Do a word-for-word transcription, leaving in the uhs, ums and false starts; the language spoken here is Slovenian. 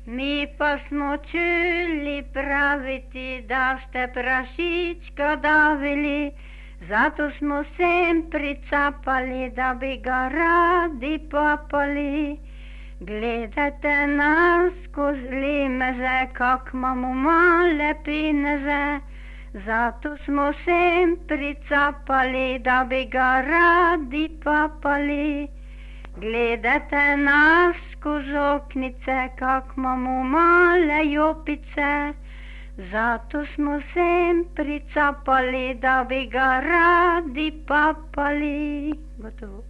Mi pa smo čuli praviti, da ste prašička davili, zato smo sem pricapali, da bi ga radi papali. Gledajte nas skozi limeze, kak imamo male pineze, zato smo sem pricapali, da bi ga radi papali. Gledajte nas skozi oknice, kak imamo male jopice, zato smo sem pricapali, da bi ga radi papali. Gotovo.